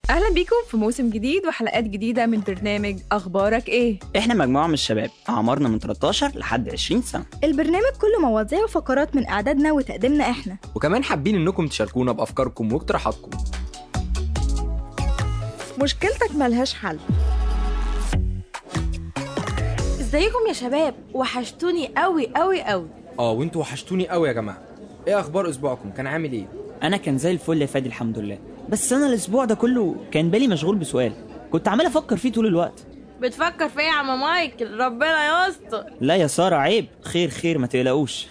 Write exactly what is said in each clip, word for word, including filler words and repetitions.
أهلا بيكم في موسم جديد وحلقات جديدة من برنامج أخبارك إيه؟ إحنا مجموعة من الشباب أعمارنا من ثلاثة عشر لحد عشرين سنة. البرنامج كله مواضيع وفقرات من إعدادنا وتقديمنا إحنا، وكمان حابين إنكم تشاركونا بأفكاركم واقتراحاتكم. مشكلتك ملهاش حل. ازيكم يا شباب؟ وحشتوني قوي قوي قوي. اه وانتوا وحشتوني قوي يا جماعة. ايه أخبار أسبوعكم؟ كان عامل ايه؟ أنا كان زي الفل يا فادي الحمد لله، بس أنا الأسبوع ده كله كان بالي مشغول بسؤال كنت عمال أفكر فيه طول الوقت. بتفكر فيه يا عم مايكل؟ ربنا يستر. لا يا سارة عيب، خير خير ما تقلقوش.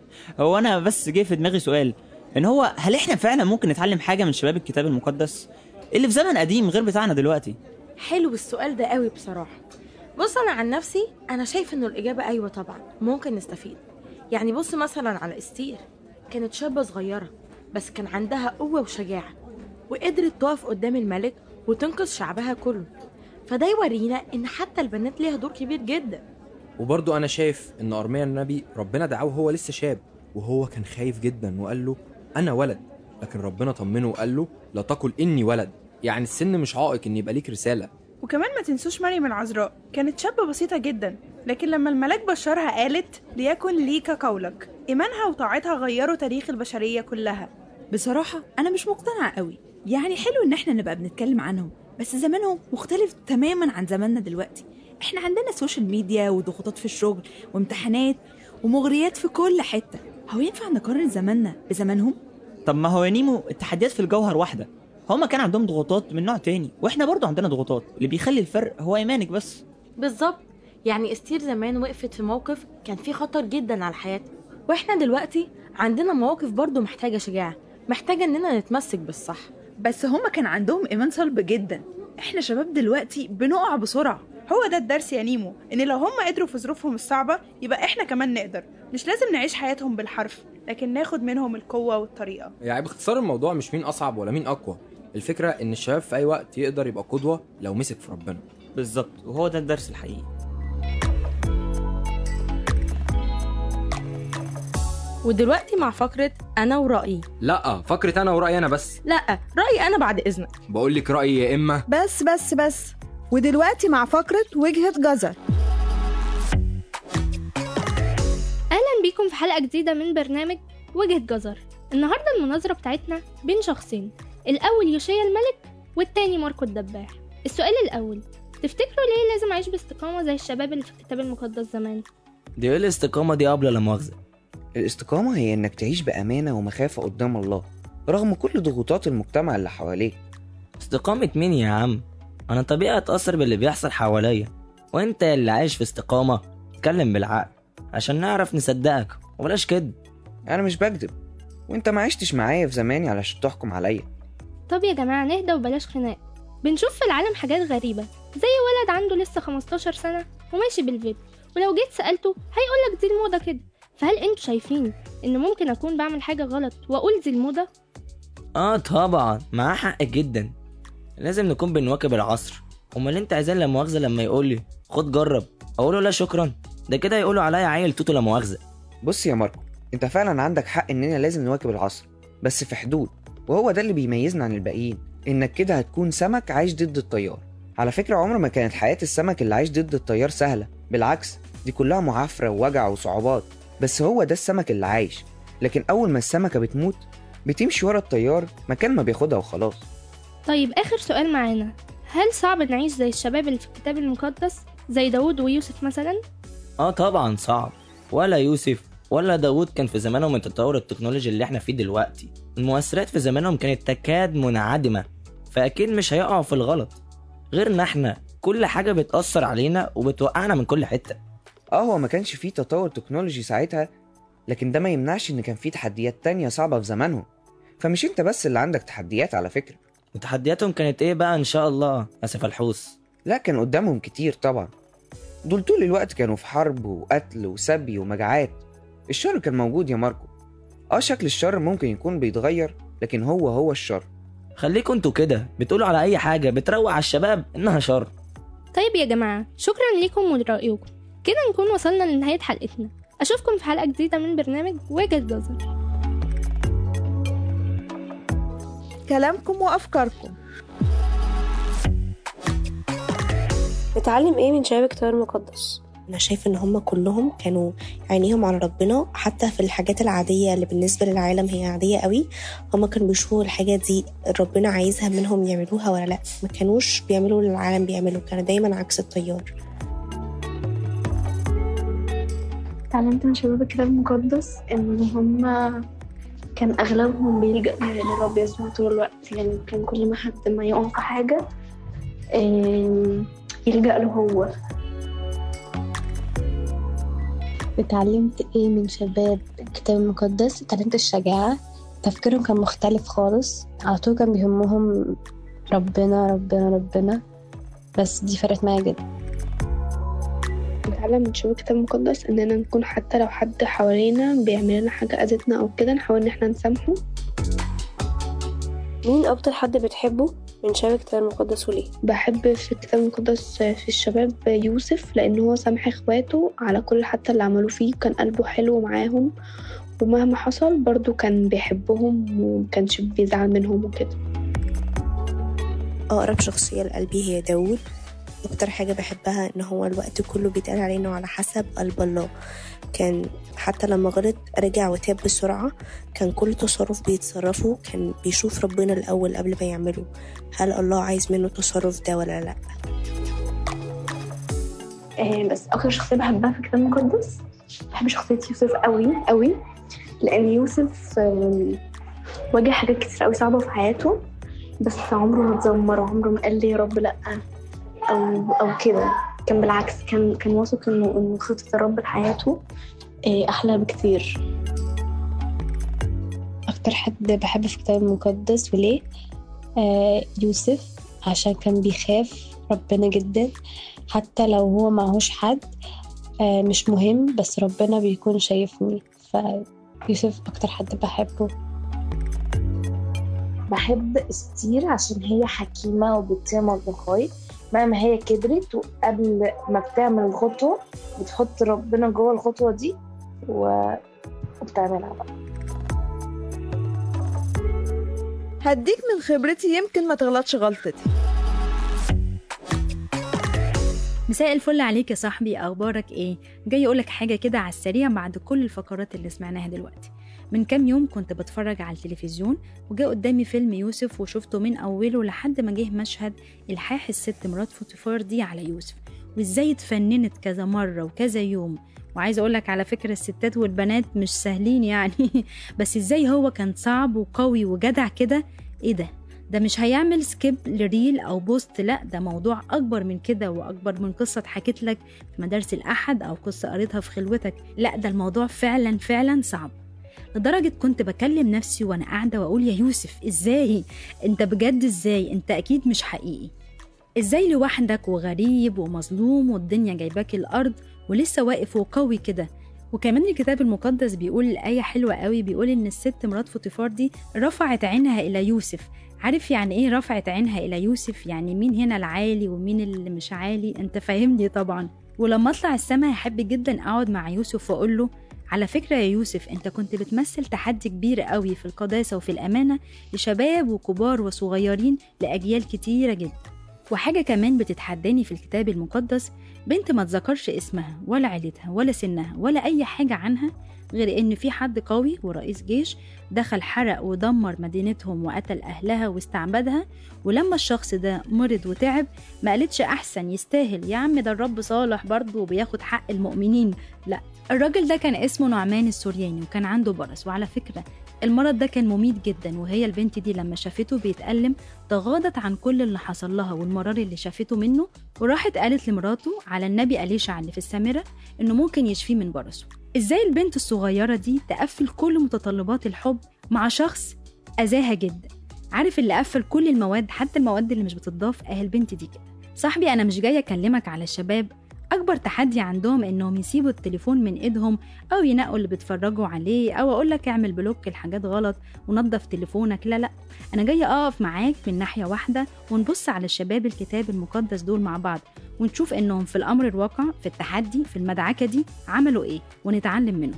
هو أنا بس جه في دماغي سؤال، إن هو هل إحنا فعلا ممكن نتعلم حاجة من شباب الكتاب المقدس اللي في زمن قديم غير بتاعنا دلوقتي؟ حلو السؤال ده قوي بصراحة. بص أنا عن نفسي أنا شايف إنه الإجابة أيوة طبعا ممكن نستفيد. يعني بص مثلا على استير، كانت شابة صغيرة بس كان عندها قوة وشجاعة، وقدرت تقف قدام الملك وتنقذ شعبها كله. فده يورينا إن حتى البنات ليها دور كبير جدا. وبرضو أنا شايف إن أرميا النبي ربنا دعاه وهو لسه شاب، وهو كان خايف جدا وقال له أنا ولد، لكن ربنا طمنه وقال له لا تقل إني ولد، يعني السن مش عائق إن يبقى ليك رسالة. وكمان ما تنسوش مريم العذراء، كانت شابة بسيطة جدا، لكن لما الملاك بشرها قالت ليكن ليك قولك، إيمانها وطاعتها غيروا تاريخ البشرية كلها. بصراحة أنا مش مقتنعة قوي. يعني حلو إن احنا نبقى بنتكلم عنهم، بس زمانهم مختلف تماما عن زماننا دلوقتي. احنا عندنا سوشيال ميديا وضغوطات في الشغل وامتحانات ومغريات في كل حتة. هو ينفع نقارن زماننا بزمانهم؟ طب ما هو يا نيمو التحديات في الجوهر واحدة، هما كان عندهم ضغوطات من نوع تاني واحنا برضو عندنا ضغوطات، اللي بيخلي الفرق هو ايمانك بس. بالظبط، يعني استير زمان وقفت في موقف كان فيه خطر جدا على حياتها، واحنا دلوقتي عندنا مواقف برضو محتاجة شجاعة، محتاجة اننا نتمسك بالصح. بس هما كان عندهم ايمان صلب جدا، احنا شباب دلوقتي بنقع بسرعة. هو ده الدرس يا نيمو، ان لو هم قدروا في ظروفهم الصعبة يبقى احنا كمان نقدر. مش لازم نعيش حياتهم بالحرف، لكن ناخد منهم القوة والطريقة. يعني باختصار الموضوع مش مين أصعب ولا مين أقوى، الفكرة إن الشباب في أي وقت يقدر يبقى قدوة لو مسك في ربنا. بالظبط، وهو ده الدرس الحقيقي. ودلوقتي مع فقرة أنا ورأيي. لا، فقرة أنا ورأيي أنا بس. لا، رأيي أنا بعد إذنك. بقولك رأيي يا إما. بس بس بس ودلوقتي مع فقرة وجهة جزر. أهلا بيكم في حلقة جديدة من برنامج وجهة جزر. النهاردة المناظرة بتاعتنا بين شخصين، الأول يوشيا الملك والتاني ماركو الدباح. السؤال الأول، تفتكروا ليه لازم أعيش باستقامة زي الشباب اللي في الكتاب المقدس زمان؟ دي ايه الاستقامة دي قبل لا مؤاخذة؟ الاستقامة هي انك تعيش بأمانة ومخافة قدام الله رغم كل ضغوطات المجتمع اللي حواليك. استقامة مين يا عم؟ انا طبيعي اتأثر باللي بيحصل حواليا، وانت اللي عايش في استقامة اتكلم بالعقل عشان نعرف نصدقك وبلاش كده. انا مش بكذب، وانت ما عشتش معايا في زماني علشان تحكم عليا. طب يا جماعة نهدى وبلاش خناق. بنشوف في العالم حاجات غريبة، زي ولد عنده لسه خمستاشر سنة وماشي بالفيديو، ولو جيت سألته هيقولك دي الموضة كده. فهل انتوا شايفين ان ممكن اكون بعمل حاجة غلط واقول دي الموضة؟ اه طبعا معاه حق جدا، لازم نكون بنواكب العصر. امال انت عايزين لا مؤاخذة لما يقولي خد جرب اقوله لا شكرا؟ ده كده يقولوا عليا عيل توتو لا مؤاخذة. بص يا ماركو، انت فعلا عندك حق اننا لازم نواكب العصر، بس في حدود، وهو ده اللي بيميزنا عن الباقيين. انك كده هتكون سمك عايش ضد التيار. على فكرة عمر ما كانت حياة السمك اللي عايش ضد التيار سهلة، بالعكس دي كلها معافرة ووجع وصعوبات، بس هو ده السمك اللي عايش. لكن اول ما السمكة بتموت بتمشي ورا التيار مكان ما بياخدها وخلاص. طيب آخر سؤال معانا، هل صعب نعيش زي الشباب اللي في الكتاب المقدس زي داود ويوسف مثلا؟ اه طبعا صعب، ولا يوسف ولا داود كان في زمانهم التطور التكنولوجي اللي احنا فيه دلوقتي. المؤثرات في زمانهم كانت تكاد منعدمة، فأكيد مش هيقعوا في الغلط. غيرنا احنا كل حاجة بتأثر علينا وبتوقعنا من كل حتة. اه هو ما كانش فيه تطور تكنولوجي ساعتها، لكن ده ما يمنعش ان كان فيه تحديات تانية صعبة في زمانهم. فمش انت بس اللي عندك تحديات على فكرة. وتحدياتهم كانت ايه بقى ان شاء الله اسف الحوس؟ لا كان قدامهم كتير طبعا، دول طول الوقت كانوا في حرب وقتل وسبي ومجاعات. الشر كان موجود يا ماركو. اه شكل الشر ممكن يكون بيتغير، لكن هو هو الشر. خليكوا انتوا كده بتقولوا على اي حاجة بتروع على الشباب انها شر. طيب يا جماعة شكرا لكم ورأيكم، كده نكون وصلنا لنهاية حلقتنا. أشوفكم في حلقة جديدة من برنامج وجهة جزر. كلامكم وأفكاركم. بتتعلم ايه من شباب الكتاب المقدس؟ انا شايفه ان هم كلهم كانوا عينيهم على ربنا، حتى في الحاجات العاديه اللي بالنسبه للعالم هي عاديه قوي، هم كانوا بيشوفوا الحاجات دي ربنا عايزها منهم يعملوها ولا لا. ما كانوش بيعملوا اللي العالم بيعملوا، كانوا دايما عكس التيار. اتعلمت من شباب الكتاب المقدس ان هم كان اغلبهم بيلجأ للرب يسوع طول الوقت، يعني كان كل ما حد ما يقع في حاجه يلجأ له هو. اتعلمت ايه من شباب الكتاب المقدس؟ اتعلمت الشجاعة، تفكيرهم كان مختلف خالص، على طول كان بيهمهم ربنا ربنا ربنا، بس دي فرقت معايا جدا. بتعلم من شباب الكتاب المقدس اننا نكون حتى لو حد حوالينا بيعمل لنا حاجة اذتنا او كده نحاول ان احنا نسامحه. مين اكتر حد بتحبه من شباب الكتاب المقدس وليه؟ بحب في الكتاب المقدس في الشباب يوسف، لأنه هو سامح إخواته على كل حتى اللي عملوا فيه، كان قلبه حلو معاهم ومهما حصل برضو كان بيحبهم ومكانش بيزعل منهم وكده. أقرب شخصية لقلبي هي داود. أكتر حاجة بحبها إن هو الوقت كله بيتقال عليه إنه على حسب قلب الله، كان حتى لما غلط رجع وتاب بسرعة، كان كل تصرف بيتصرفه كان بيشوف ربنا الأول قبل ما يعمله، هل الله عايز منه التصرف ده ولا لأ. آه بس أكتر شخصية بحبها في الكتاب المقدس بحب شخصية يوسف قوي قوي، لأن يوسف آه واجه حاجات كتير قوي صعبة في حياته، بس عمره ما اتذمر وعمره ما قال لي يا رب لأ أو أو كده، كان بالعكس كان كان واثق إنه إنه خطة الرب لحياته أحلى بكتير. أكتر حد بحب في الكتاب المقدس وليه؟ آه يوسف، عشان كان بيخاف ربنا جدا، حتى لو هو معهوش حد آه مش مهم، بس ربنا بيكون شايفني، فيوسف أكتر حد بحبه. بحب استير عشان هي حكيمة وبتطيع مردخاي مهما هي كبرت، وقبل ما بتعمل الخطوة بتحط ربنا جوه الخطوة دي وبتعملها بقى. هديك من خبرتي يمكن ما تغلطش غلطتي. مساء الفل عليك يا صاحبي، اخبارك ايه؟ جاي اقولك حاجه كده على السريع بعد كل الفقرات اللي سمعناها دلوقتي. من كام يوم كنت بتفرج على التلفزيون وجاء قدامي فيلم يوسف وشفته من اوله لحد ما جه مشهد الحاح الست مرات فوتيفار دي على يوسف، وازاي اتفننت كذا مره وكذا يوم. وعايزه اقولك على فكره الستات والبنات مش سهلين يعني بس ازاي هو كان صعب وقوي وجدع كده. ايه ده ده مش هيعمل سكيب لريل او بوست، لا ده موضوع اكبر من كده واكبر من قصه اتحكت لك في مدارس الاحد او قصه قريتها في خلوتك، لا ده الموضوع فعلا فعلا صعب، لدرجه كنت بكلم نفسي وانا قاعده واقول يا يوسف ازاي انت بجد، ازاي انت اكيد مش حقيقي، ازاي لوحدك وغريب ومظلوم والدنيا جايباك الارض ولسه واقف وقوي كده. وكمان الكتاب المقدس بيقول الآية حلوة قوي، بيقول إن الست مرات فوتيفار دي رفعت عينها إلى يوسف. عارف يعني إيه رفعت عينها إلى يوسف؟ يعني مين هنا العالي ومين اللي مش عالي، أنت فاهمني طبعا. ولما أطلع السما هحب جدا أقعد مع يوسف وأقول له على فكرة يا يوسف أنت كنت بتمثل تحدي كبير قوي في القداسة وفي الأمانة لشباب وكبار وصغيرين لأجيال كتيرة جدا. وحاجة كمان بتتحداني في الكتاب المقدس، بنت ما تذكرش اسمها ولا عيلتها ولا سنها ولا أي حاجة عنها، غير إن في حد قوي ورئيس جيش دخل حرق ودمر مدينتهم وقتل أهلها واستعبدها، ولما الشخص ده مرض وتعب ما قالتش أحسن يستاهل يا عم ده الرب صالح برضه وبياخد حق المؤمنين، لا الراجل ده كان اسمه نعمان السورياني وكان عنده برص، وعلى فكرة المرض ده كان مميت جدا، وهي البنت دي لما شافته بيتألم تغاضت عن كل اللي حصل لها والمرار اللي شافته منه، وراحت قالت لمراته على النبي أليشع اللي في السامرة إنه ممكن يشفيه من برصه. إزاي البنت الصغيرة دي تقفل كل متطلبات الحب مع شخص أذاها جدا؟ عارف اللي قفل كل المواد حتى المواد اللي مش بتضاف، أهل البنت دي كده. صاحبي أنا مش جاية أكلمك على الشباب أكبر تحدي عندهم إنهم يسيبوا التليفون من إيدهم أو ينقوا اللي بيتفرجوا عليه، أو أقولك اعمل بلوك الحاجات غلط ونظف تليفونك، لا لا أنا جاية أقف معاك من ناحية واحدة ونبص على الشباب الكتاب المقدس دول مع بعض ونشوف إنهم في الأمر الواقع في التحدي في المدعكة دي عملوا إيه ونتعلم منهم.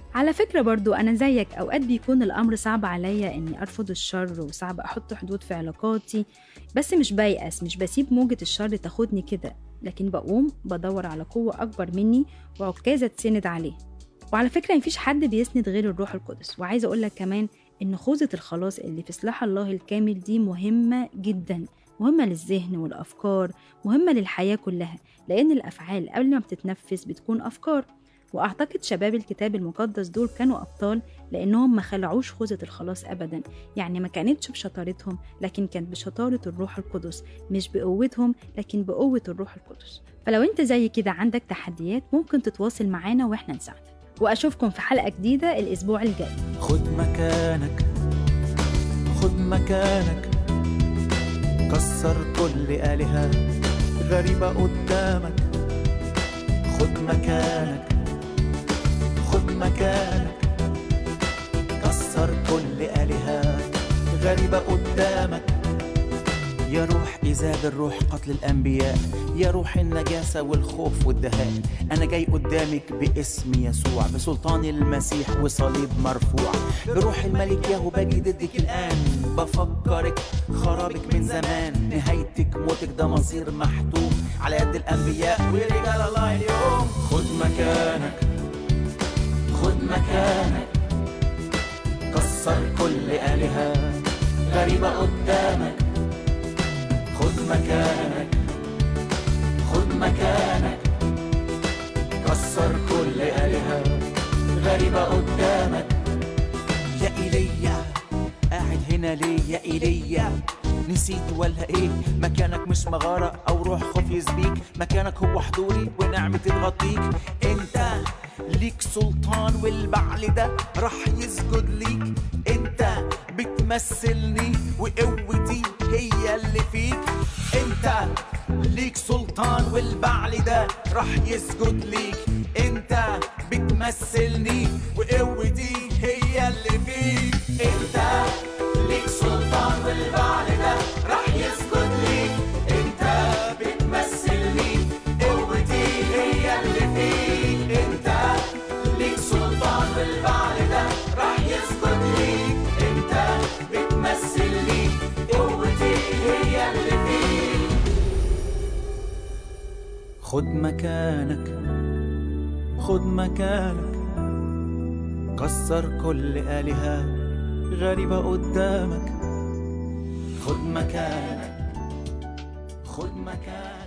على فكرة برضو أنا زيك، أوقات بيكون الأمر صعب عليا إني أرفض الشر وصعب أحط حدود في علاقاتي، بس مش بيأس، مش بسيب موجة الشر تاخدني كده، لكن بقوم بدور على قوة أكبر مني وعكازة تسند عليه. وعلى فكرة مفيش حد بيسند غير الروح القدس. وعايزة أقولك كمان إن خوذة الخلاص اللي في سلاح الله الكامل دي مهمة جدا، مهمة للذهن والأفكار، مهمة للحياة كلها، لأن الأفعال قبل ما بتتنفس بتكون أفكار. وأعتقد شباب الكتاب المقدس دول كانوا أبطال لأنهم ما خلعوش خوذة الخلاص أبدا، يعني ما كانتش بشطارتهم لكن كانت بشطارة الروح القدس، مش بقوتهم لكن بقوة الروح القدس. فلو أنت زي كده عندك تحديات ممكن تتواصل معانا وإحنا نساعدك. وأشوفكم في حلقة جديدة الأسبوع الجاي. خد مكانك، خد مكانك، كسر كل آلهة غريبة قدامك. خد مكانك، خد مكانك، كسر كل آلهة غريبة قدامك. يا روح إزاد الروح قتل الأنبياء، يا روح النجاسة والخوف والدهاء، أنا جاي قدامك باسم يسوع بسلطان المسيح وصليب مرفوع. بروح الملك ياهو باجي ضدك الآن، بفكرك خرابك من زمان، نهايتك موتك ده مصير محتوم على يد الأنبياء ورجال الله اليوم. خد مكانك، خد مكانك، كسر كل آلهة غريبة قدامك. خد مكانك، خد مكانك، كسر كل آلهة غريبة قدامك. يا إيليا قاعد هنا ليه يا إيليا؟ نسيت ولا ايه؟ مكانك مش مغارة او روح خوف يسبيك، مكانك هو حضوري ونعمة تغطيك. انت ليك سلطان والبعل ده راح يسجد ليك. انت بتمثلني وقوتي هي اللي فيك. انت ليك سلطان والبعل ده راح يسجد ليك. انت بتمثلني وقوتي هي اللي فيك. انت ليك سلطان والبعل ده راح يسجد ليك. انت بتمثلني قوتي هي اللي فيك. انت ليك سلطان والبعل ده راح يسجد ليك. انت بتمثلني قوتي هي اللي فيك. خد مكانك، خد مكانك، كسر كل آلهة غريبة قدامك. خد مكانك، خد مكانك.